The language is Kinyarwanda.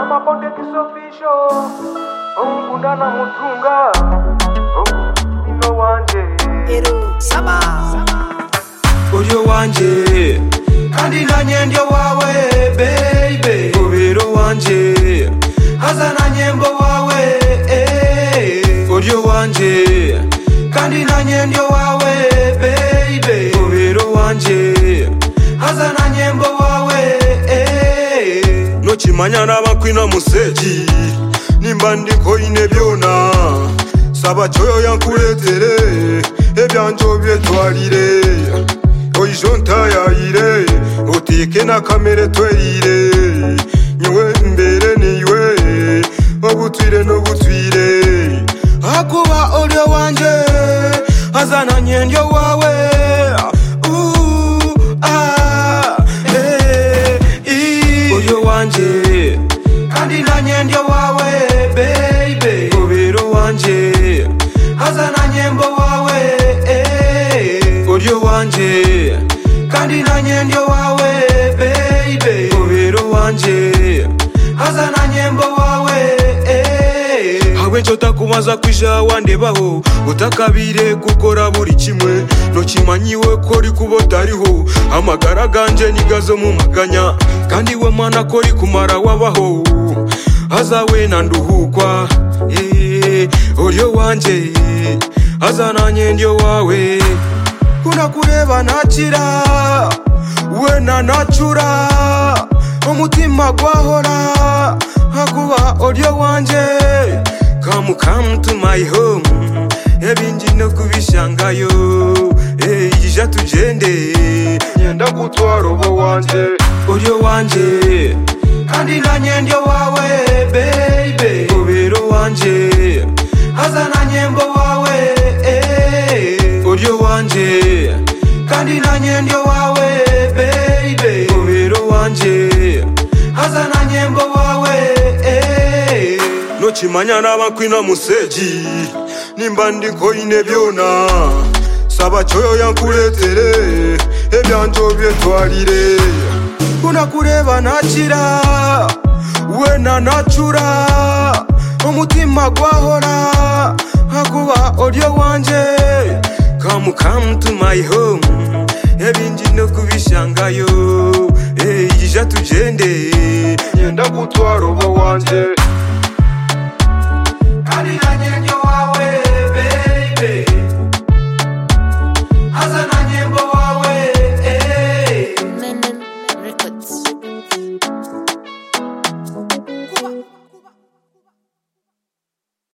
Amaponde kisofisho Ungundana mutunga Ino wanje Ero Sama Uyo wanje kandi nanye ndio wawe baby Ubiro wanje haza nanye mbo wawe Uyo wanje kandi nanye ndio wawe baby Ubiro wanje haza nanye mbo wawe Nochimanya n'abakwina museji nimba ndiko ine byona saba choyo yankuletere ebyanjo byetwalire oyijonta yaire utike na kamere twerire nyewe mbere niwe obutwire no butwire akuba olyo wanje azana nyendio wawe olyo wanje kandi nanye ndio wawe baby ubiro wanje azana nyembo wawe olyo wanje kandi nanye ndio wawe baby ubiro wanje azana nyembo wawe hawe nchota kumaza kwisha wandebaho utakabire gukora buri kimwe nokimanyiwe kori kubotariho amagara ganje nigazo mu maganya kandi we mwana kori kumara wabaho azawe nanduhukwa olyo wanje azana nyendio wawe kuna kureba nakira we nanacura umutima gwahora hakuba olyo wanje come to my home ebinji no kubishangayo ija tugende nyenda gutwara ubo wanje olyo wanje kandi nanye ndio wawe baby ubiro wanje azana nyembo wawe olyo wanje kandi nanye ndio wawe baby ubiro wanje azana nyembo wawe nochimanya n'abakwina museji nimba ndiko ine byona saba choyo yankuletere ebyanjo byetwalire kuna kureba nakira we nanacura umutima gwahora hakuba olyo wanje come to my home ebinji no kubishangayo ija tugende nyenda gutwara ubo wanje